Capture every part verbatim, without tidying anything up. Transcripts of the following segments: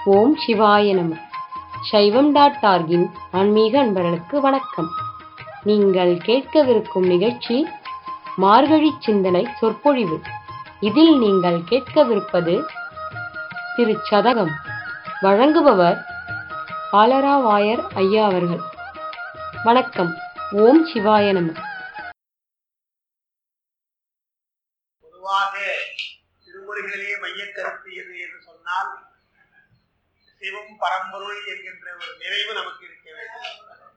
ஓம் சிவாய நம. சைவம் டாட் ஆர்கின் ஆன்மீக அன்பர்களுக்கு வணக்கம். நீங்கள் கேட்கவிருக்கும் நிகழ்ச்சி மார்கழி சிந்தனை சொற்பொழிவு. இதில் நீங்கள் கேட்கவிருப்பது திருச்சதகம். வழங்குபவர் ஆலராவாயர் ஐயா அவர்கள். வணக்கம். ஓம் சிவாய நம. பொதுவாக திருமுறைகளிலே மைய கருத்து எது என்று சொன்னால் சிவம் பரம்பொருள் என்கின்ற ஒரு நிறைவு நமக்கு இருக்க வேண்டும்.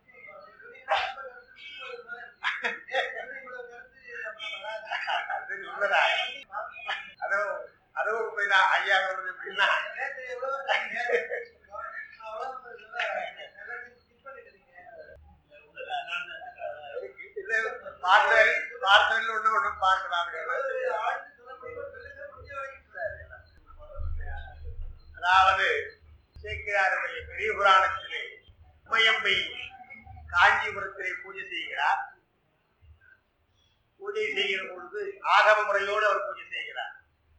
அதோ அதோ உண்மைதான் ஐயா வருது எப்படின்னா பார்த்தல் பார்த்தல் ஒண்ணு ஒண்ணு பார்க்கலாம். அதாவது சேக்கிழாருடைய பெரிய புராணத்திலே உமையம்மை காஞ்சிபுரத்திலே பூஜை செய்கிறார். பூஜை செய்கிற பொழுது ஆகம முறையோடு அவர் பூஜை செய்கிறார்.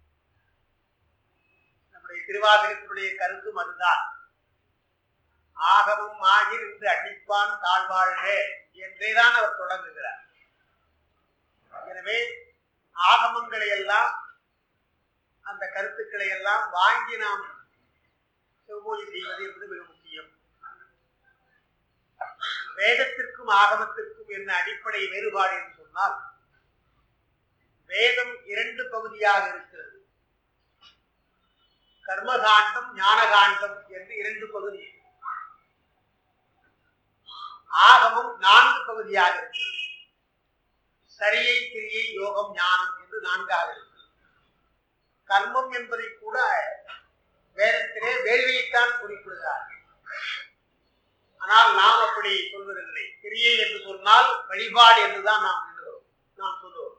நம்முடைய திருவாசகத்தினுடைய கருத்தும் அதுதான். ஆகமும் ஆகி இன்று அடிப்பான் தாழ்வாழ்க என்றேதான் அவர் தொடங்குகிறார். எனவே ஆகமங்களை எல்லாம் அந்த கருத்துக்களை எல்லாம் வாங்கி நாம் சிவபூஜை செய்வது என்பது மிக முக்கியம். வேதத்திற்கும் ஆகமத்திற்கும் என்ன அடிப்படை வேறுபாடு என்று சொன்னால், வேதம் இரண்டு பகுதியாக இருக்கிறது. கர்மகாண்டம், ஞானகாண்டம் என்று இரண்டு பகுதி. ஆகமம் நான்கு பகுதியாக இருக்கிறது. சரியை, கிரியை, யோகம், ஞானம் என்று நான்காக இருக்கிறது. கர்மம் என்பதை கூட வேதத்திலே வேள்வியைத்தான் குறிப்பிடுகிறார்கள். ஆனால் நாம் அப்படி சொல்வதில்லை. கிரியை என்று சொன்னால் வழிபாடு என்றுதான் நாம் எண்ணுகிறோம், நாம் சொல்லுவோம்.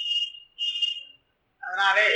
அதனாலே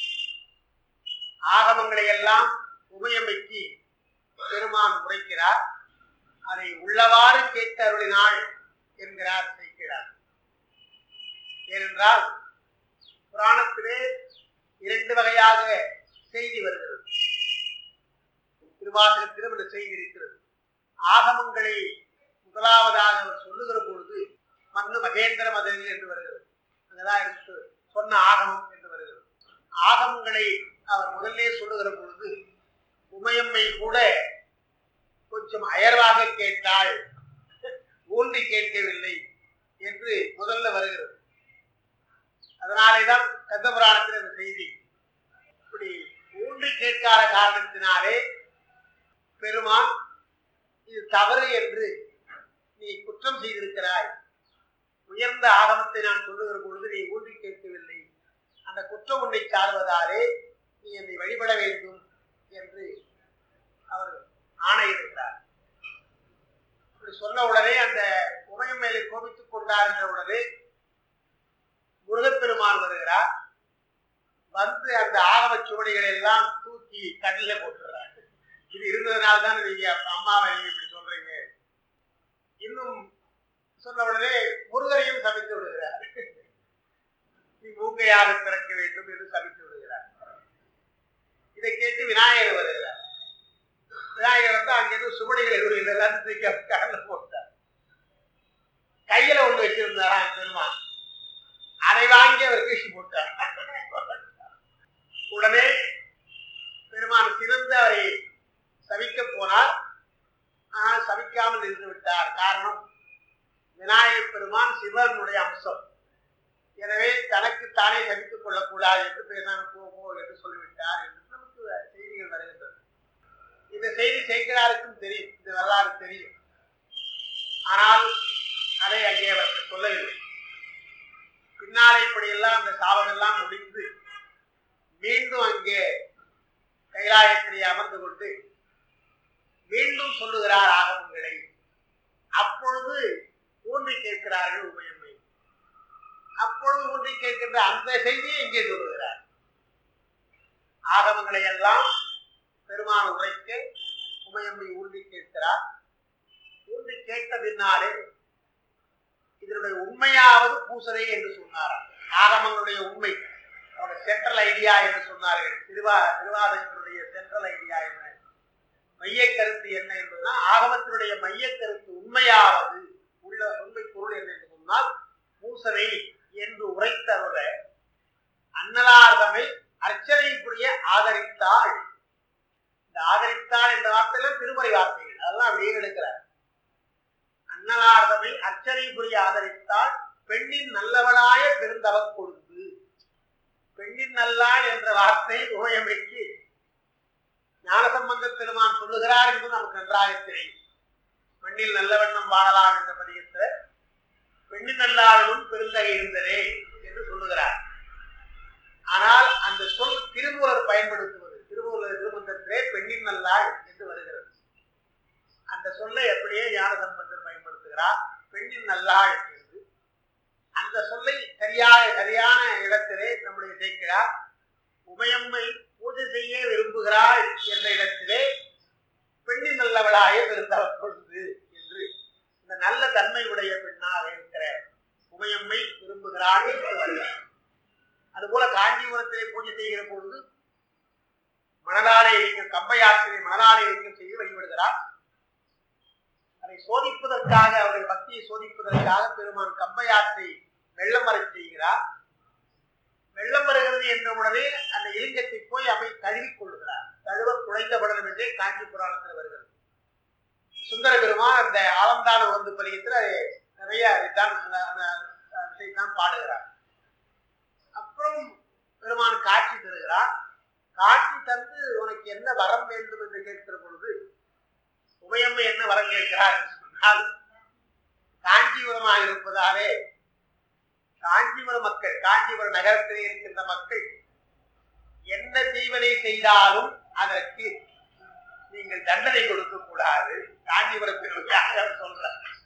ஆகமங்களை எல்லாம் உமையமைக்கு பெருமான் உரைக்கிறார். அதை உள்ளவாறு கேட்டு அருளினாள் என்கிறார் செய்கிறார். ஏனென்றால் புராணத்திலே இரண்டு வகையாக செய்தி வருகிறது. திருவாசகத்திலும் இந்த செய்தி இருக்கிறது. ஆகமங்களை முதலாவதாக அவர் சொல்லுகிற பொழுது மன்னு மகேந்திர மதனில் என்று வருகிறது. அங்கதான் இருக்கு சொன்ன ஆகமம் என்று வருகிறது. ஆகமங்களை அவர் முதல்லே சொல்லுகிற பொழுது உமையம்மை கூட கொஞ்சம் அயர்வாக கேட்டாள், ஊன்றி கேட்கவில்லை என்று முதல்ல வருகிறது. அதனாலேதான் கந்தபுராணத்தில் அந்த செய்தி இப்படி ஊன்றி கேட்காத காரணத்தினாலே பெருமான் இது தவறு என்று நீ குற்றம் செய்திருக்கிறாய். உயர்ந்த ஆகமத்தை நான் சொல்லுகிற பொழுது நீ ஊன்றி கேட்கவில்லை, அந்த குற்றம் உன்னை சார்வதாலே நீ என்னை வழிபட வேண்டும் என்று அவர் ஆணையிட்டார். அப்படி சொன்ன உடனே அந்த உமையம் மேலே கோபித்துக் கொண்டார் என்ற உடனே முருகப்பெருமான் வருகிறார். வந்து அந்த ஆகம சுவடிகளை எல்லாம் தூக்கி கடலில போட்டுறார். இது இருந்ததுனால தான் நீங்க அம்மாவை நீங்க இப்படி சொல்றீங்க. இன்னும் சொன்ன உடனே முருகரையும் சபித்து விடுகிறார். நீ மூங்கையாக பிறக்க வேண்டும் என்று சபித்து விடுகிறார். இதை கேட்டு விநாயகர் வருகிறார். விநாயகர் வந்து அங்கிருந்து சுவடிகள் எதுவும் இதெல்லாம் தூக்கி கடல்ல போட்டார். கையில ஒண்ணு வச்சிருந்தாரா பெருமான், அதை வாங்கி அவர் வீசி போட்டார். உடனே பெருமான் சிறந்து அவரை சபிக்க போனார். ஆனால் சபிக்காமல் நின்று விட்டார். காரணம், விநாயகர் பெருமான் சிவனுடைய அம்சம். எனவே தனக்கு தானே சபித்துக் கொள்ளக்கூடாது என்று பேசாமல் போகோ என்று சொல்லிவிட்டார் என்று நமக்கு செய்திகள் வருகின்றன. இந்த செய்தி சேக்கிழாருக்கும் தெரியும், இந்த வரலாறு தெரியும். ஆனால் அதை அங்கே அவர்கள் சொல்லவில்லை. பின்னாலே இப்படியெல்லாம் அந்த சாபமெல்லாம் முடிந்து மீண்டும் அங்கே கைலாயத்திலே அமர்ந்து கொண்டு மீண்டும் சொல்லுகிறார் ஆகமங்களை. அப்பொழுது ஊன்றி கேட்கிறார்கள் உமையம்மை. அப்பொழுது ஊன்றி கேட்கின்ற அந்த செய்தியை இங்கே சொல்லுகிறார். ஆகமங்களை எல்லாம் பெருமான் உரைக்க உமையம்மை ஊன்றி கேட்கிறார். ஊன்றி கேட்ட பின்னாலே இதனுடைய உண்மையாவது பூசரை என்று சொன்னாராம். ஆகமங்களுடைய உண்மை சென்ட்ரல் ஐடியா என்று சொன்னார்கள். திருவா திருவாதகத்தினுடைய சென்ட்ரல் ஐடியா என்ன? மைய கருத்து என்ன என்பதுனா ஆகமத்தினுடைய மைய கருத்து உண்மையாவது உள்ள உண்மை பொருள் என்ன என்று சொன்னால் பூசனை என்று உரைத்தருள அன்னலார்தமை அர்ச்சனைக்குரிய ஆதரித்தாள். இந்த ஆதரித்தாள் என்ற வார்த்தையெல்லாம் திருமறை வார்த்தைகள், அதெல்லாம் அப்படியே எடுக்கிறார். அன்னலார்தமை அர்ச்சனைக்குரிய ஆதரித்தாள் பெண்ணின் நல்லவளாய பெருந்தவ கொழுந்து. பெண்ணின் நல்லாள் என்ற வார்த்தை உமையமைக்கு ஞானசம்பந்த பெருமான் சொல்லுகிறார் என்பது நமக்கு நன்றாக தெரியும். பெண்ணில் நல்லவண்ணம் வாழலாம் என்ற பதிகத்தை பெண்ணின் நல்லாளும் பெருந்தகை இருந்ததே என்று சொல்லுகிறார். ஆனால் அந்த சொல் திருமூலர் பயன்படுத்துவது, திருமூலர் திருமந்தத்திலே பெண்ணின் நல்லாள் என்று வருகிறது. அந்த சொல்லை எப்படியே ஞானசம்பந்தர் பயன்படுத்துகிறார், பெண்ணின் நல்லாள் என்று. அந்த சொல்லை சரியாக சரியான இடத்திலே நம்முடைய சேர்க்கிறார். உமையம்மை பூஜை செய்ய விரும்புகிறாள் என்ற இடத்திலே பெண்ணின் நல்லவளாய பெருந்தவ கொழுந்து என்று இந்த நல்ல தன்மையுடைய பெண்ணாக இருக்கிற உமையம்மை விரும்புகிறாள் என்று வருகிறார். அதுபோல காஞ்சிபுரத்திலே பூஜை செய்கிற பொழுது மணலாலை இயக்கம் கம்பையாற்றினை மணலாலை இயக்கம் செய்து வழிபடுகிறார். அதை சோதிப்பதற்காக அவருடைய பக்தியை சோதிப்பதற்காக பெருமான் கம்பையாற்றை வெள்ளம் வர செய்கிறார். வெள்ளம் வருகிறது என்ற உடனே அந்த இலிங்கத்தை போய் அவை தழுவிக் கொள்ளுகிறார். தழுவ குழைந்த படலம் என்றே காஞ்சி புராணத்தில் வருகிறது. சுந்தர பெருமான் அந்த ஆலந்தான உகந்து பதிகத்தில் அதை நிறைய அதைத்தான் தான் பாடுகிறார். அப்புறம் பெருமான் காட்சி தருகிறார். காட்சி தந்து உனக்கு என்ன வரம் வேண்டும் என்று கேட்கிற பொழுது உமையம்மை என்ன வரம் கேட்கிறார் என்று சொன்னால், காஞ்சிபுரமாக இருப்பதாலே காஞ்சிபுரம் மக்கள், காஞ்சிபுரம் நகரத்திலே இருக்கின்ற மக்கள் என்ன தீவனை செய்தாலும் அதற்கு நீங்கள் தண்டனை கொடுக்க கூடாது. காஞ்சிபுரத்தில் சொல்ற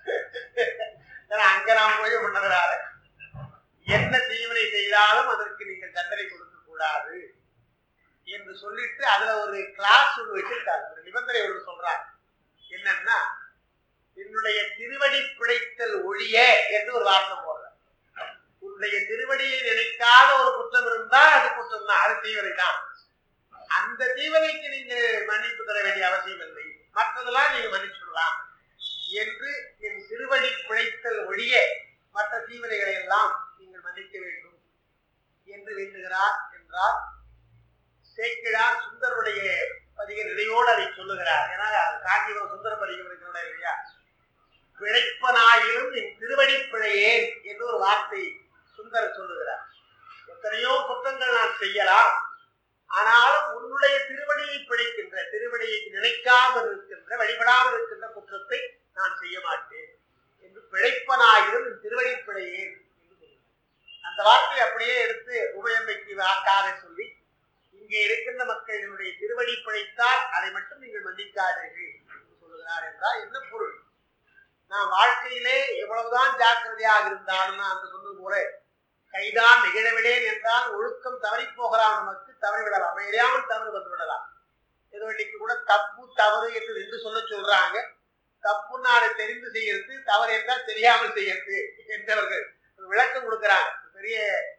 அங்க நாம் போய் பண்ணதுனால என்ன தீவனை செய்தாலும் அதற்கு நீங்கள் தண்டனை கொடுக்க கூடாது என்று சொல்லிட்டு அதுல ஒரு கிளாஸ் ஒன்று வச்சிருக்காங்க, ஒரு நிபந்தனை ஒன்று சொல்றாங்க. என்னன்னா, என்னுடைய திருவடி பிழைத்தல் ஒழிய என்று ஒரு வார்த்தை போடுற. உன்னுடைய திருவடியை நினைக்காத ஒரு குற்றம் இருந்தால் அது குற்றம் தான், அது தீவனை தான். அந்த தீவனைக்கு நீங்க மன்னிப்பு தர வேண்டிய அவசியம் இல்லை, மற்றதெல்லாம் நீங்க மன்னிச்சுடலாம் என்று என் திருவடி பிழைத்தல் ஒழிய மற்ற தீவனைகளை எல்லாம் நீங்கள் மன்னிக்க வேண்டும் என்று வேண்டுகிறார் என்றால் சேக்கிழார் சுந்தருடைய பதிக நிலையோடு அதை சொல்லுகிறார். ஏன்னா காஞ்சிபுரம் சுந்தர பதிகம் இருக்கிறோட இல்லையா, பிழைப்பனாயிலும் என் திருவடி பிழையேன் என்று ஒரு வார்த்தை சுந்தர் சொல்லுகிறார். எத்தனையோ குற்றங்கள் நான் செய்யலாம், ஆனாலும் உன்னுடைய திருவடியை பிழைக்கின்ற, திருவடியை நினைக்காமல் இருக்கின்ற, வழிபடாமல் இருக்கின்ற குற்றத்தை நான் செய்ய மாட்டேன் என்று பிழைப்பனாயிலும் என் திருவடி பிழையேன் என்று சொல்லுகிறார். அந்த வார்த்தையை அப்படியே எடுத்து உமையம்மைக்கு வாக்காக சொல்லி, இங்கே இருக்கின்ற மக்கள் என்னுடைய திருவடி பிழைத்தால் அதை மட்டும் நீங்கள் மன்னிக்காதீர்கள் என்று சொல்லுகிறார். என்றால் என்ன பொருள்? நான் வாழ்க்கையிலே எவ்வளவுதான் ஜாக்கிரதையாக இருந்தாலும் நான் அந்த சொன்னது போல கைதான் நிகழவிடேன் என்றால் ஒழுக்கம் தவறி போகலாம், நமக்கு தவறிவிடலாம், அமையாமல் தவறு வந்து விடலாம். ஏதோ இன்னைக்கு கூட தப்பு தவறு என்று ரெண்டு சொல்ல சொல்றாங்க. தப்புன்னு அதை தெரிந்து செய்யறது, தவறு என்றால் தெரியாமல் செய்யறது என்றவர்கள் விளக்கம் கொடுக்கிறாங்க. பெரிய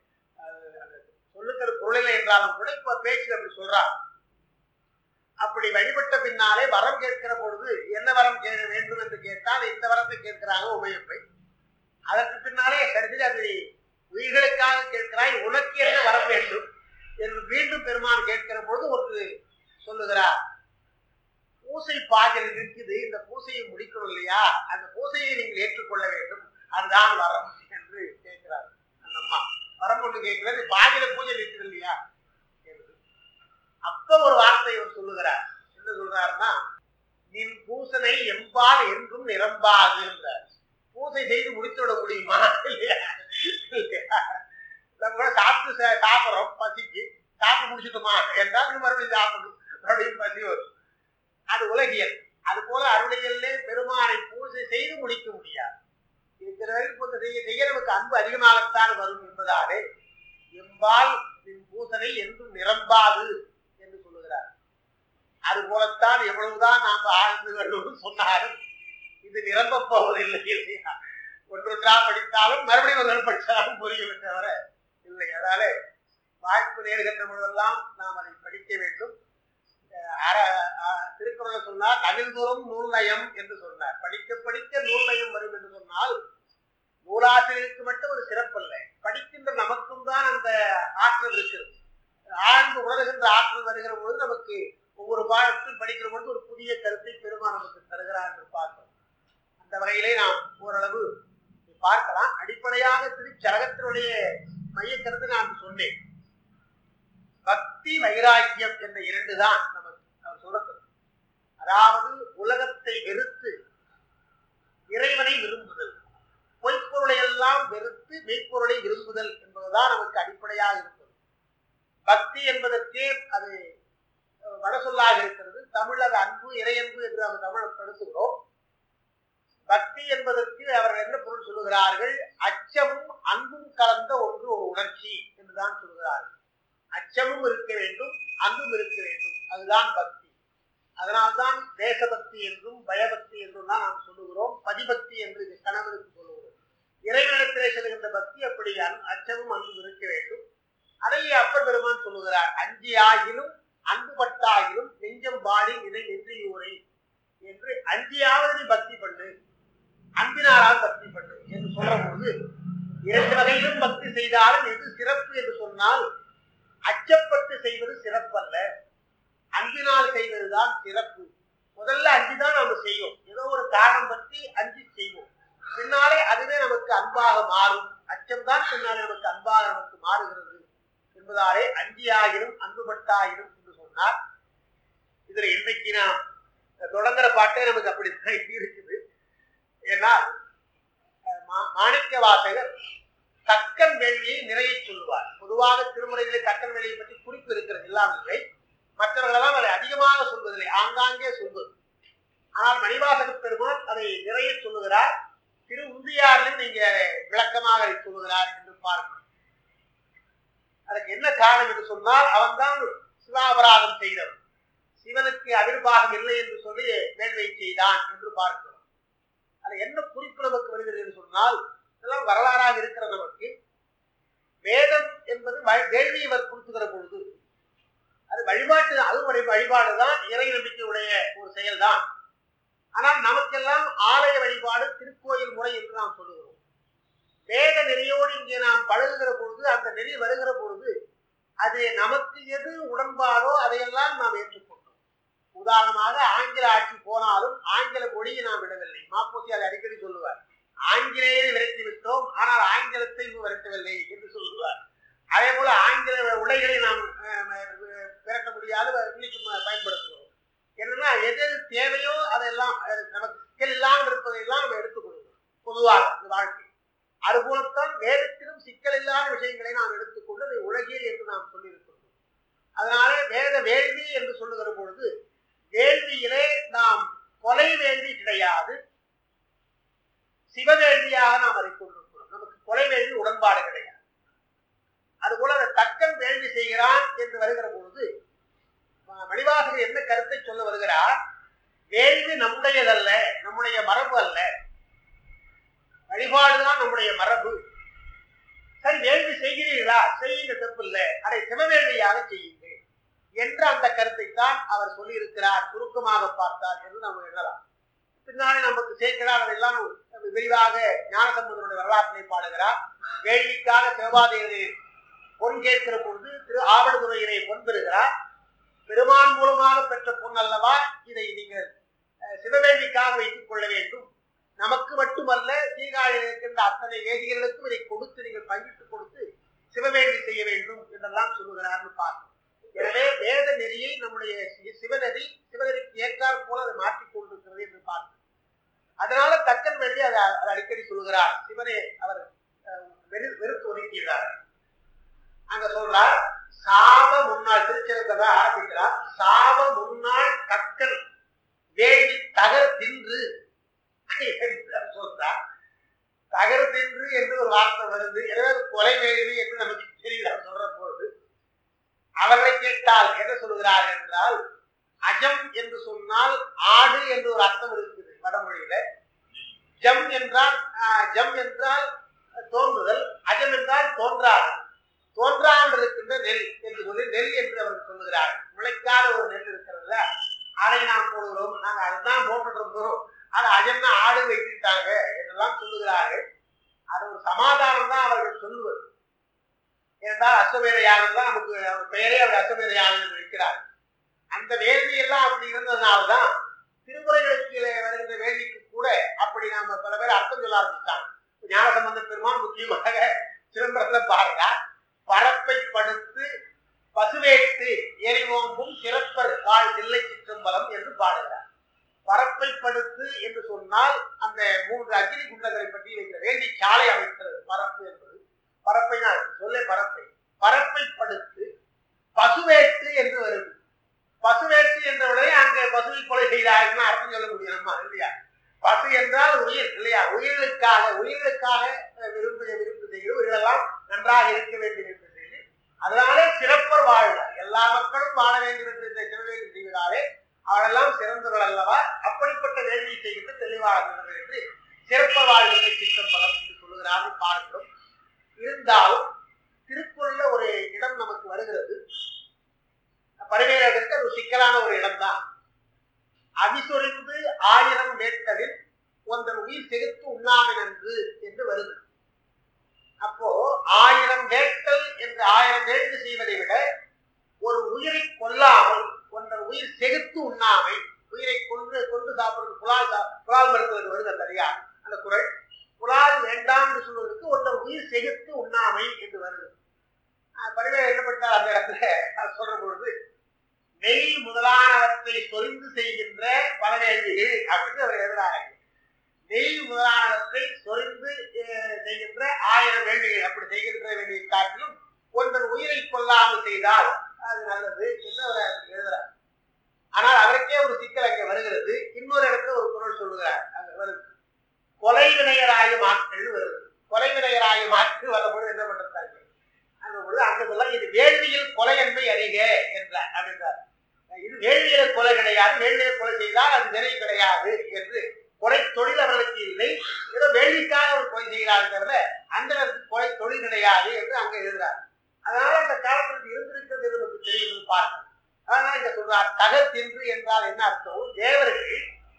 சொல்லுக்கிற பொருளில்லை என்றாலும் கூட இப்ப பேச்சு அப்படி சொல்றாங்க. அப்படி வழிபட்ட பின்னாலே வரம் கேட்கிற பொழுது என்ன வரம் வேண்டும் என்று கேட்டால் இந்த வரத்தை கேட்கிறாங்க உமையப்பை. அதற்கு பின்னாலே கடைசியில் அது உயிர்களுக்காக கேட்கிறாய், உனக்கு என்ன வரம் வேண்டும் என்று மீண்டும் பெருமான் கேட்கிற பொழுது ஒரு சொல்லுகிறார். பூசை பாஜல் இருக்குது, இந்த பூசையை முடிக்கணும் இல்லையா, அந்த பூசையை நீங்கள் ஏற்றுக்கொள்ள வேண்டும், அதுதான் வரம் என்று கேட்கிறார். அந்த அம்மா வரம் ஒன்று கேட்கிறது, பாஜல பூஜை இருக்குது இல்லையா என்று. அப்ப ஒரு வார்த்தை அவர் சொல்லுகிறார். என்ன சொல்றாருன்னா, நின் பூசனை எம்பால் என்றும் நிரம்பாது என்றார். பூசை செய்து முடித்து விட முடியுமா? இல்லையா, நம்ம கூட சாப்பிட்டு சாப்பிட்றோம், பசிக்கு சாப்பிட்டு முடிச்சுட்டோமா என்றால் மறுபடியும் சாப்பிடணும், மறுபடியும் பசி வரும். அது உலகியல். அது போல அருளியல்லே பெருமானை பூஜை செய்து முடிக்க முடியாது. இருக்கிற பூஜை செய்ய செய்ய நமக்கு அன்பு அதிகமாகத்தான் வரும் என்பதாலே எம்பால் நின் பூசனை என்றும் நிரம்பாது என்று சொல்லுகிறார். அது போலத்தான் எவ்வளவுதான் நாம் ஆழ்ந்து வேண்டும் சொன்னாலும் இது நிரம்ப போவதில்லை இல்லையா. ஒன்றொன்றா படித்தாலும் மறுபடியும் ஒன்று படித்தாலும் புரியும் தவிர இல்லை. அதனால வாய்ப்பு நேருகின்ற பொழுதெல்லாம் நாம் அதை படிக்க வேண்டும். திருக்குறளை சொன்னால் சொன்னார், நவில்தோறும் நூல் நயம் என்று சொன்னார். படிக்க படிக்க நூல் நயம் வரும் என்று சொன்னால் நூலாசிரியருக்கு மட்டும் ஒரு சிறப்பல்ல, படிக்கின்ற நமக்கும் தான் அந்த ஆற்றல் இருக்கிறது. ஆழ்ந்து உணர்கின்ற ஆற்றல் வருகிற பொழுது நமக்கு ஒவ்வொரு பாடத்தில் படிக்கிற பொழுது ஒரு புதிய கருத்தை பெருமான் நமக்கு தருகிறார் என்று பார்க்கிறோம். அந்த வகையிலே நாம் ஓரளவு பார்க்கலாம். அடிப்படையாக திருச்சரகத்தினுடைய மைய கருத்து நான் சொன்னேன். பக்தி வைராக்கியம் என்ற இரண்டு தான் நமக்கு அவர் சொல்றது. அதாவது உலகத்தை வெறுத்து இறைவனை விரும்புதல், பொய்ப்பொருளை எல்லாம் வெறுத்து மெய்ப்பொருளை விரும்புதல் என்பதுதான் நமக்கு அடிப்படையாக இருப்பது. பக்தி என்பதற்கே அது வட சொல்லாக இருக்கிறது. தமிழ் அது அன்பு, இறையன்பு என்று நாம் தமிழ் படுத்துகிறோம். பக்தி என்பதற்கு அவர்கள் என்ன பொருள் சொல்லுகிறார்கள்? அச்சமும் அன்பும் கலந்த ஒன்று, ஒரு உணர்ச்சி என்றுதான் சொல்லுகிறார்கள். அச்சமும் இருக்க வேண்டும், அன்பும் இருக்க வேண்டும், அதுதான் பக்தி. அதனால்தான் தேசபக்தி என்றும் பயபக்தி என்றும் தான் நாம் சொல்லுகிறோம். பதிபக்தி என்று கணவனுக்கு சொல்லுகிறோம். இறைவனிடத்திலே செல்கின்ற பக்தி அப்படி அச்சமும் அன்பும் இருக்க வேண்டும். அதை அப்பர் பெருமான் சொல்லுகிறார். அஞ்சி ஆகிலும் அன்புபட்டாகிலும் நெஞ்சம் பாடி நிலை நின்றியூரை என்று, அஞ்சியாவது நீ பக்தி பண்ணு, அன்பினாலால் பக்தி பண்ணு என்று சொல்ற போது இரண்டு வகையிலும் பக்தி செய்தாலும் எது சிறப்பு என்று சொன்னால் அச்சப்பட்டு செய்வது சிறப்பல்ல, அன்பினால் செய்வதுதான் சிறப்பு. முதல்ல அஞ்சுதான் நம்ம செய்வோம், ஏதோ ஒரு காரணம் பற்றி அஞ்சு செய்வோம், பின்னாலே அதுவே நமக்கு அன்பாக மாறும். அச்சம்தான் பின்னாலே நமக்கு அன்பாக நமக்கு மாறுகிறது என்பதாலே அஞ்சியாயிரும் அன்புபட்டாயிரும் என்று சொன்னார். இதுல இன்றைக்கு நாம் தொடங்குற பாட்டே நமக்கு அப்படித்தான் இருக்குது. ஏன்னா மாணிக்க வாசகர் தக்கன் வேள்வியை நிறைய சொல்லுவார். பொதுவாக திருமுறைகளில் தக்கன் வேள்வியை பற்றி குறிப்பு இருக்கிறது இல்லாமல்லை, மற்றவர்களெல்லாம் அதை அதிகமாக சொல்வதில்லை, ஆங்காங்கே சொல்வது. ஆனால் மணிவாசக பெருமான் அதை நிறைய சொல்லுகிறார். திரு உந்தியாரிலும் நீங்க விளக்கமாக சொல்லுகிறார் என்று பார்க்கணும். அதுக்கு என்ன காரணம் என்று சொன்னால், அவன் தான் சிவாபராதம் செய்தவன், சிவனுக்கு அவிர்வாகம் இல்லை என்று சொல்லி வேள்வை செய்தான் என்று பார்க்கிறோம். அது என்ன குறிப்பு நமக்கு வருகிறது என்று சொன்னால், இதெல்லாம் வரலாறாக இருக்கிற நமக்கு வேதம் என்பது வேள்வியை வற்புறுத்துகிற பொழுது அது வழிபாட்டு, அது வழிபாடுதான், இறை நம்பிக்கையுடைய ஒரு செயல்தான். ஆனால் நமக்கெல்லாம் ஆலய வழிபாடு, திருக்கோயில் முறை என்று நாம் சொல்லுகிறோம். வேத நெறியோடு இங்கே நாம் பழகுகிற பொழுது, அந்த நெறி வருகிற பொழுது அது நமக்கு எது உடன்பாடோ அதையெல்லாம் நாம் ஏற்றுக்கொண்டோம். உதாரணமாக ஆங்கில ஆட்சி போனாலும் ஆங்கில மொழியை நாம் விடவில்லை. மாப்போசி அதை அடிக்கடி சொல்லுவார், ஆங்கிலேயே விரட்டி விட்டோம் ஆனால் ஆங்கிலத்தை விரட்டவில்லை என்று சொல்லுவார். அதே போல ஆங்கில உடைகளை நாம் விரட்ட முடியாது, இன்னைக்கு பயன்படுத்துகிறோம். என்னன்னா எது தேவையோ அதெல்லாம் நமக்கு சிக்கல் இல்லாமல் இருப்பதையெல்லாம் நம்ம எடுத்துக்கொள்கிறோம் பொதுவாக வாழ்க்கை. அதுபோலத்தான் வேதத்திலும் சிக்கல் இல்லாத விஷயங்களை நாம் எடுத்துக்கொண்டு அதை உலகியல் என்று நாம் சொல்லியிருக்கிறோம். அதனால வேத வேள்வி என்று சொல்லுகிற பொழுது வேள்வியிலே நாம் கொலை வேள்வி கிடையாது, சிவவேள்வியாக நாம் அதை கொண்டிருக்கிறோம். நமக்கு கொலை வேள்வி உடன்பாடு கிடையாது. அதுபோல அந்த தக்கன் வேள்வி செய்கிறான் என்று வருகிற பொழுது மணிவாசகர் என்ன கருத்தை சொல்ல வருகிறார்? வேள்வி நம்முடையதல்ல, நம்முடைய மரபு அல்ல, வழிபாடுதான் நம்முடைய மரபு. சரி, வேள்வி செய்கிறீர்களா, செய்யுங்க, தப்பு இல்லை, அதை சிவவேள்வியாக செய்யுங்கள் என்ற அந்த கருத்தை தான் அவர் சொல்லி இருக்கிறார். சுருக்கமாக பார்த்தார் என்று நாம் எண்ணலாம். பின்னாலே நமக்கு சேர்க்கிறார், அதெல்லாம் விரிவாக ஞானசம்பந்தனுடைய வரலாற்றை பாடுகிறார். வேள்விக்காக சிவபாதையை பொன் கேட்கிற பொழுது திரு ஆவடுதுறையினை பொன் பெறுகிறார். பெருமான் மூலமாக பெற்ற பொன் அல்லவா, இதை நீங்கள் சிவவேள்விக்காக வைத்துக் கொள்ள வேண்டும், நமக்கு மட்டுமல்ல சீர்காழியில் இருக்கின்ற அத்தனை வேதிகளுக்கும் இதை கொடுத்து நீங்கள் பங்கிட்டு கொடுத்து சிவவேள்வி செய்ய வேண்டும் என்றெல்லாம் சொல்லுகிறார்னு பார்க்கணும். எனவே வேத நெறியை நம்முடைய சிவநெறி சிவநெறிக்கு ஏற்றாற் போல அதை மாற்றிக் கொண்டிருக்கிறது என்று பார்க்கணும். அதனால தக்கன் வேள்வி அதை அடிக்கடி சொல்லுகிறார். சிவனை அவர் வெறுத்து ஒதுக்கிறார். அங்க சொல்றார், சாப முன்னாள் திருச்செந்தத்தை ஆரம்பிக்கிறார். சாப முன்னாள் தக்கன் வேள்வி தகர் தின்று சொல்றார். தகர் தின்று என்று ஒரு வார்த்தை வருது. எனவே கொலை வேள்வி என்று நமக்கு தெரிகிறார். சொல்ற போது அவர்களை கேட்டால் என்ன சொல்லுகிறார் என்றால், அஜம் என்று சொன்னால் ஆடு என்று ஒரு அர்த்தம் இருக்குது வடமொழியில. ஜம் என்றால் ஜம் என்றால் தோன்றுதல், அஜம் என்றால் தோன்றாது, தோன்றாமல் இருக்கின்ற நெல் என்று சொல்லி நெல் என்று அவர்கள் சொல்லுகிறார். முளைக்காத ஒரு நெல் இருக்கிறதுல அதை நாம் போடுகிறோம் நாங்க அதுதான் போட்டுட்டு இருந்தோம், அது அஜம்னா ஆடு வைத்துட்டாங்க என்றெல்லாம் சொல்லுகிறார்கள். அது ஒரு சமாதானம் தான் அவர்கள் சொல்லுவது. ஏனென்றால் அஸ்வமேத யாகம் தான் நமக்கு பெயரே அவர் அஸ்வமேத யாகம் என்று வைக்கிறார். அந்த வேள்வி எல்லாம் அப்படி இருந்ததுனால்தான் திருமுறைகளுக்கு வருகின்ற வேள்விக்கு கூட அப்படி நாம பல பேர் அர்த்தம் சொல்ல ஆரம்பித்தாங்க. ஞானசம்பந்த பெருமான் முக்கியமாக சிதம்பரத்துல பாருங்க, பரப்பை படுத்து பசுவேட்டு எரிவோம்பும் சிறப்பர் கால் தில்லை சிற்றம்பலம் என்று பாடுகிறார். பரப்பை படுத்து என்று சொன்னால் அந்த மூன்று அக்னி குண்டங்களை பற்றி வைக்கிற வேண்டி சாலை அமைக்கிறது. பரப்பு என்பது பரப்பை நான் சொல்ல பரப்பை பரப்பை படுத்து பசுவேட்டு என்று வருது. பசுவேட்டு என்றவுடனே அங்கே பசுவை கொலை செய்தார்கள் அர்த்தம் சொல்ல முடியும் இல்லையா? பசு என்றால் உயிர் இல்லையா? உயிர்களுக்காக உயிர்களுக்காக விரும்பு விரும்பு செய்கிற உயிரெல்லாம் நன்றாக இருக்க வேண்டும் என்று செய்து அதனாலே சிறப்பர் வாழ்வார். எல்லா மக்களும் வாழ வேண்டும் என்று இந்த சிறவேலி செய்வதாலே அவரெல்லாம் சிறந்தவர்கள் அல்லவா? அப்படிப்பட்ட வேள்வி செய்கின்ற தெளிவாளர்கள் என்று சிறப்பர் வாழ்வினை சிற்றம்பலம் என்று சொல்லுகிறார்கள் பார்க்கிறோம். இருந்தாலும் திருக்குறள்ல ஒரு இடம் நமக்கு வருகிறது. பரிமேலருக்கு அது சிக்கலான ஒரு இடம்தான். அவிசொறிந்து ஆயிரம் வேட்டலில் ஒன்றன் உயிர் செகுத்து உண்ணாமை நன்று என்று வருது. அப்போ ஆயிரம் வேட்டல் என்று ஆயிரம் வேட்டு செய்வதை விட ஒரு உயிரை கொல்லாமல் ஒன்றன் உயிர் செகுத்து உண்ணாமை, உயிரை கொண்டு கொண்டு சாப்பிடுறது புலால் புலால் மருத்துவருக்கு வருது அந்த அறியா அந்த குறள். புலால் வேண்டாம் என்று சொல்வதற்கு ஒன்றன் உயிர் செகுத்து உண்ணாமை என்று வருது. பரிவேல் என்ன பண்ணார் அந்த இடத்துல சொல்ற பொழுது, நெய் முதலானவற்றை சொரிந்து செய்கின்ற பல வேள்விகள் அப்படின்னு அவர் எழுதுறாங்க. நெய் முதலானவற்றை சொரிந்து செய்கின்ற ஆயிரம் வேள்விகள் அப்படி செய்கின்ற வேள்வியை காட்டிலும் ஒன்றன் உயிரை கொல்லாமல் செய்தால் அது நல்லது என்று அவர் எழுதுறார். ஆனால் அவருக்கே ஒரு சிக்கல் அங்கே வருகிறது. இன்னொரு இடத்துல ஒரு குறள் சொல்லுகிறார். அங்க வருது, கொலை வினையராயும் ஆட்கள் வருது. கொலை வினையராயும் ஆட்கள் வரும்போது என்ன பண்றாங்க அந்த பொழுது அங்க சொல்ல இது வேள்வியில் கொலை என்பை அறிக என்றார் அப்படின்றார். இது வேள்வியில கொலை கிடையாது, வேள்வியில கொலை செய்தால் அது வினை கிடையாது என்று கொலை தொழில் அவர்களுக்கு இல்லை, ஏதோ வேள்விக்காக அவர் கொலை செய்கிறார்கள், அந்த கொலை தொழில் கிடையாது என்று அங்க எழுதுறார். அதனால அந்த காலத்திற்கு இருந்திருக்கிறது என்று நமக்கு தெரியும் பார்க்கணும். அதனால இங்க சொல்றார் தகர் தின்று என்றால் என்ன அர்த்தம்? தேவர்கள்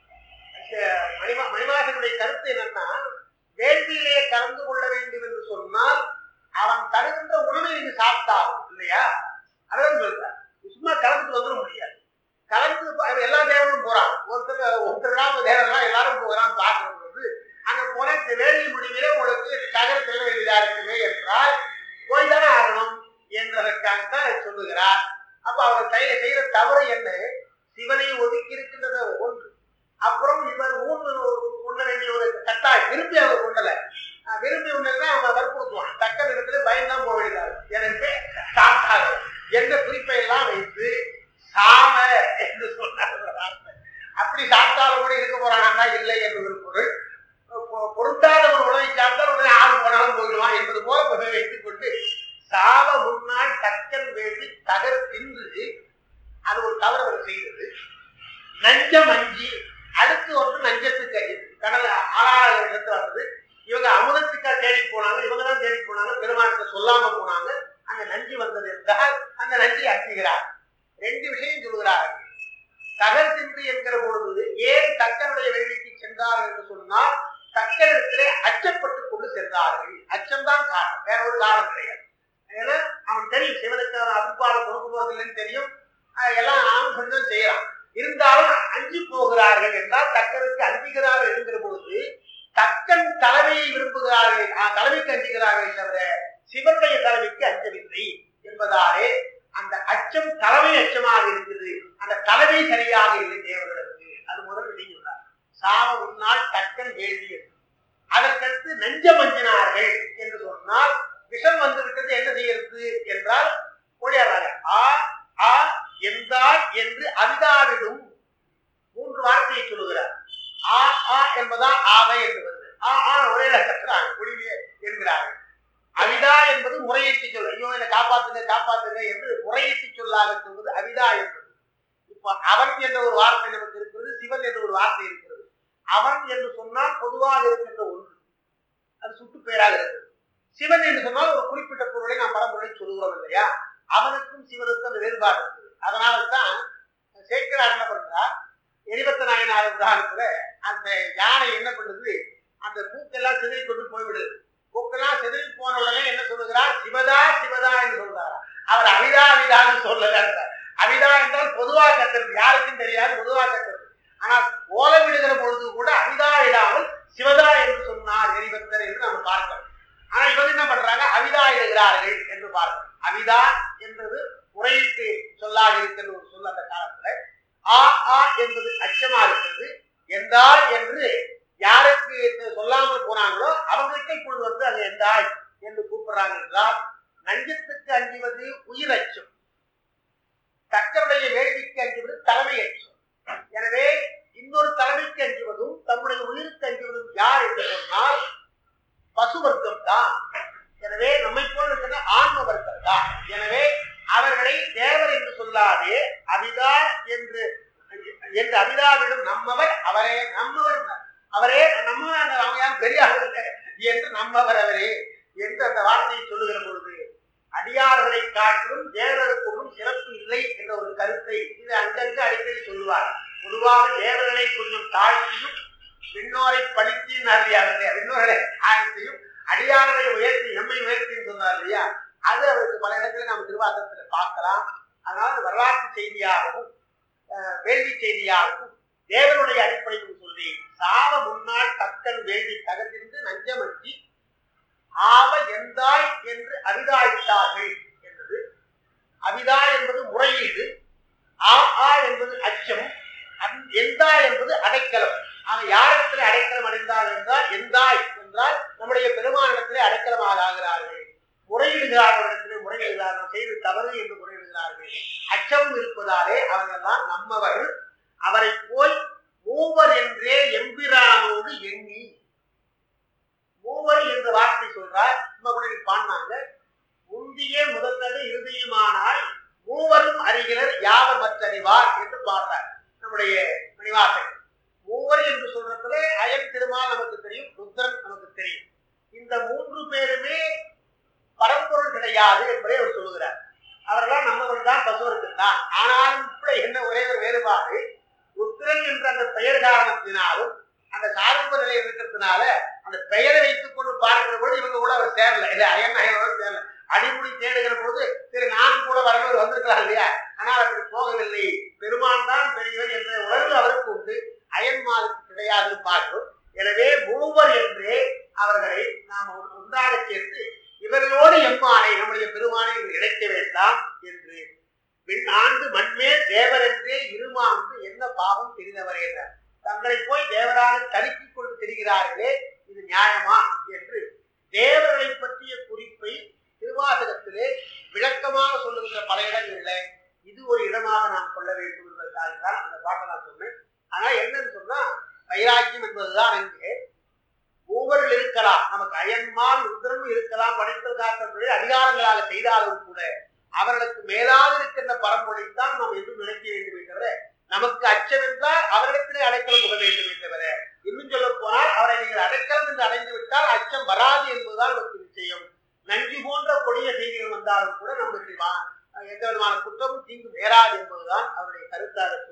மணிமா மணிமாசனுடைய கருத்து என்னன்னா, வேள்வியிலே கலந்து கொள்ள வேண்டும் என்று சொன்னால் அவன் தருகின்ற உணவை நீங்க சாப்பிட்டாகும் இல்லையா? அதான் சொல்றார். சும்மா கலந்துட்டு வந்துட முடியாது. கலந்து எல்லா தேவனும் போறாங்க. ஒருத்தர் ஒருத்தர் தேவரெல்லாம் எல்லாரும் போகிறான் பார்க்கறது. அங்க போன இந்த வேள்வி முடிவிலே உங்களுக்கு தகர செல்ல வேண்டியதா இருக்குமே என்றால் போய்தானே ஆகணும் என்றதற்காகத்தான் சொல்லுகிறார். அப்ப அவர் கையில செய்யற தவறு என்ன? சிவனை ஒதுக்கி இருக்கின்றத ஒன்று, அப்புறம் இவர் ஊன் உண்ண வேண்டிய ஒரு கட்டாயம் விரும்பி அவர் கொண்டல. விரும்பி உண்டா அவன் வற்புறுத்துவான். தக்க நேரத்துல பயன்தான் போக வேண்டியதாக எனக்கு சாப்பிட்டாங்க என்ற குறிப்பை எல்லாம் வைத்து சாம என்று சொன்னார். அப்படி சாப்பிட்டாலும் கூட இருக்க போறானா இல்லை என்று ஒரு பொருள். பொருந்தாத ஒரு உணவை சாப்பிட்டால் உடனே ஆள் போனாலும் போயிடுவான் என்பது போல வைத்துக் கொண்டு சாவ முன்னால் தக்கன் வேண்டி தகர தின்று அது ஒரு தவறு அவர் செய்தது. நஞ்சம் அஞ்சி அடுத்து ஒன்று நஞ்சத்துக்கு அஞ்சு கடல் ஆளாள இடத்து வந்தது. இவங்க அமுதத்துக்கா தேடி போனாங்க, இவங்க தான் தேடி போனாங்க, பெருமானத்தை சொல்லாம போனாங்க. அங்க நஞ்சு வந்தது என்றால் அந்த நஞ்சை அச்சுகிறார். ரெண்டு விஷயம் சொல்கிறார்கள். தகர் தின்று என்கிற பொழுது ஏன் தக்கனுடைய வேள்விக்கு சென்றார்கள் என்று சொன்னால் தக்கனிடத்திலே அச்சப்பட்டுக் கொண்டு சென்றார்கள். அச்சம்தான் காரணம், வேற ஒரு காரணம் கிடையாது. ஏன்னா அவன் தெரியும் சிவனுக்கு அபிப்பாடு கொடுக்க போறதில்லைன்னு தெரியும், எல்லாம் அவன் கொஞ்சம் செய்யறான். இருந்தாலும் அஞ்சு போகிறார்கள் என்றால் தக்கனுக்கு அஞ்சுகிறார்கள் என்கிற பொழுது தக்கன் தலைமையை விரும்புகிறார்கள், தலைமைக்கு அஞ்சுகிறார்கள் தவிர சிவனுடைய தலைமைக்கு அஞ்சவில்லை என்பதாலே அந்த அச்சம் தலைமை அச்சமாக இருக்குது. அந்த தலைமை சரியாக இல்லை தேவர்களுக்கு. அது முதல் விளையுள்ளார். சாவ முன்னால் தக்கன் வேள்வி. அதற்கடுத்து நஞ்சம் அஞ்சினார்கள் என்று சொன்னால் விஷம் வந்து விட்டது என்ன செய்யறது என்றால் ஓடியாடுறாங்க. ஆ ஆ என்றால் என்று அவிதாவிடும் மூன்று வார்த்தையை சொல்லுகிறார். ஆ ஆ என்பதால் ஆவை என்று வருது. ஆ ஆ ஒரே கட்டுறாங்க குடிவே என்கிறார்கள். அவிதா என்பது முறையீட்டு சொல். ஐயோ என்னை காப்பாத்துங்க காப்பாத்துங்க என்று முறையீட்டு சொல்லாக சொல்வது அவிதா என்பது. இப்ப அவன் என்ற ஒரு வார்த்தை நமக்கு இருக்கிறது, சிவன் என்ற ஒரு வார்த்தை இருக்கிறது. அவன் என்று சொன்னால் பொதுவாக இருக்கின்ற ஒன்று, அது சுட்டு பெயராக இருக்கிறது. சிவன் என்று சொன்னால் ஒரு குறிப்பிட்ட பொருளை நாம் பரம்பொருளை சொல்லுகிறோம் இல்லையா? அவனுக்கும் சிவனுக்கும் அந்த வேறுபாடு இருக்குது. அதனால்தான் சேக்கிரார் என்ன பண்றார், எரிபத்த நாயனார் என்றால் கூட அந்த யானை என்ன பண்ணுது, அந்த பூக்கெல்லாம் சிதறி கொண்டு போய்விடுது. பூக்கெல்லாம் சிதறி போன உடனே என்ன சொல்லுகிறார், சிவதா சிவதா என்று சொல்றார். அவர் அவிதா அவிதான்னு சொல்லல. அவிதா என்றால் பொதுவாக கத்துறது, யாருக்கும் தெரியாது, பொதுவாக கத்துறது. ஆனால் ஓலம் விடுகிற பொழுது கூட அவிதா இடாமல் சிவதா என்று சொன்னார் எரிபக்தர் என்று நம்ம பார்க்கிறோம். ஆனா இவங்க என்ன பண்றாங்க, அவிதா இடுகிறார்கள் என்று பார்க்கிறோம். அவிதா என்பது முறையீட்டு சொல்லாக இருக்கிற ஒரு சொல். அந்த காலத்துல ஆ ஆ என்பது அச்சமா இருக்கிறது. எந்தாய் என்று யாருக்கு சொல்லாமல் போனாங்களோ அவங்களுக்கு இப்பொழுது வந்து அது எந்தாய் என்று கூப்பிடுறாங்க என்றால், நஞ்சத்துக்கு அஞ்சுவது உயிர் அச்சம், தக்கருடைய வேள்விக்கு அஞ்சுவது தலைமை அச்சம். எனவே இன்னொரு தலைமைக்கு அஞ்சுவதும் தம்முடைய உயிருக்கு அஞ்சுவதும் யார் என்று சொன்னால் பசு வர்க்கம் தான். எனவே நம்மை போல இருக்கிற ஆன்ம வர்க்கம் தான். எனவே அவர்களை தேவர் என்று சொல்லாதே அவிதா என்று என்று அவிதாவிடம் நம்மவர் அவரே, நம்மவர் அவரே, நம்ம அவங்க யாரும் பெரியார்கள் என்று நம்மவர் அவரே என்று அந்த வார்த்தையை சொல்லுகிற பொழுது அடியார்களை காட்டிலும் தேவர்களுக்கு ஒன்றும் சிறப்பு இல்லை என்ற ஒரு கருத்தை இது அங்கங்கு அடிக்கடி சொல்லுவார். பொதுவாக தேவர்களை கொஞ்சம் தாழ்த்தியும் விண்ணோரை பழித்தியும் அறியார்களே, விண்ணோர்களை ஆழ்த்தியும் அடியார்களை உயர்த்தி நம்மை உயர்த்தின்னு சொன்னார் இல்லையா, அது அவருக்கு பல இடங்களில் நாம் திருவாசகத்துல பார்க்கலாம். அதனால வரலாற்று செய்தியாகவும் வேள்வி செய்தியாகவும் தேவனுடைய அடிப்படையில் சொல்லி சாவ முன்னாள் தக்கன் வேள்வி தகர்ந்து நஞ்சமற்றி ஆவ எந்தாய் என்று அவிதாயிட்டார்கள் என்பது. அவிதா என்பது முறையீடு, ஆ ஆ என்பது அச்சம், எந்தாய் என்பது அடைக்கலம். ஆக யாரிடத்திலே அடைக்கலம் அடைந்தார் என்றால் எந்தாய் என்றால் நம்முடைய பெருமானிடத்திலே அடைக்கலமாக ஆகிறார்கள். முறையிடுகிறார்களிடத்திலே முறையிடுகிறார்கள், செய்து தவறு என்று முறையிடுகிறார்கள். அச்சமும் இருப்பதாலே அவர்களெல்லாம் நம்மவர். அவரை போய் மூவர் என்றே எம்பிரானோடு எண்ணி, மூவர் என்ற வார்த்தை சொல்றார். நம்ம கூட பாடினாங்க, முந்திய முதல்வது இறுதியுமானால் மூவரும் அறிகிறர் யாவர் மற்றறிவார் என்று பாடுறார் நம்முடைய மணிவாசகர். மூவர் என்று சொல்றதுல அயன் திருமால் நமக்கு தெரியும், ருத்ரன் நமக்கு தெரியும். இந்த மூன்று பேருமே பரம்பொருள் கிடையாது என்பதை அவர் சொல்லுகிறார். அவரெல்லாம் நம்மவர்கள் தான், பசுவருக்கு தான். ஆனாலும் கூட என்ன ஒரே ஒரு வேறுபாடு, ருத்ரன் என்ற அந்த பெயர் காரணத்தினாலும் அந்த சார்பு நிலை இருக்கிறதுனால அந்த பெயரை வைத்துக் கொண்டு பார்க்கிற போது இவங்க கூட அவர் சேரல, இல்ல அயன் அயனோட சேரல. அடிமுடி தேடுகிற போது சரி நானும் கூட வரவர் வந்திருக்கலாம் இல்லையா, ஆனால் அப்படி போகவில்லை. பெருமான் தான் பெரியவர் என்ற உணர்வு அவருக்கு உண்டு, அயன்மாருக்கு கிடையாது பார்க்கிறோம். எனவே மூவர் என்றே அவர்களை நாம் ஒன்றாக சேர்த்து இவர்களோடு எம்மானை நம்முடைய பெருமானை இணைக்க வேண்டாம் என்று ஆண்டு மண்மேல் தேவர் என்றே இருமாந்து என்ன பாவம் தெரிந்தவர் என்றார். தங்களை போய் தேவராக தடுக்கிக் கொண்டு தெரிகிறார்களே, இது நியாயமா என்று தேவர்களை பற்றிய குறிப்பை திருவாசகத்திலே விளக்கமாக சொல்லுகின்ற பல இடங்கள்ல இது ஒரு இடமாக நாம் கொள்ள வேண்டும் என்பதற்காக அந்த பாட்டை நான் சொன்னேன். ஆனா என்னன்னு சொன்னா, வைராக்கியம் என்பதுதான் அங்கே மூவர்கள் இருக்கலாம், நமக்கு அயன்மால் ருத்ரனும் இருக்கலாம், படைத்தல் காத்தவர்களை அதிகாரங்களாக செய்தாலும் கூட அவர்களுக்கு மேலாக இருக்கின்ற பரம்பொழித்தான் நாம் எதுவும் நினைக்க வேண்டுமே தவிர, நமக்கு அச்சம் என்றால் அவரிடத்திலே அடைக்கலம் புக வேண்டுமே தவிர, இன்னும் சொல்ல போனால் அவரை நீங்கள் அடைக்கலம் என்று அடைந்து விட்டால் அச்சம் வராது என்பதுதான் நமக்கு நிச்சயம். நன்றி போன்ற கொடிய செய்திகள் வந்தாலும் கூட நமக்கு எந்த விதமான குற்றமும் தீங்கு நேராது என்பதுதான் அவருடைய கருத்தாக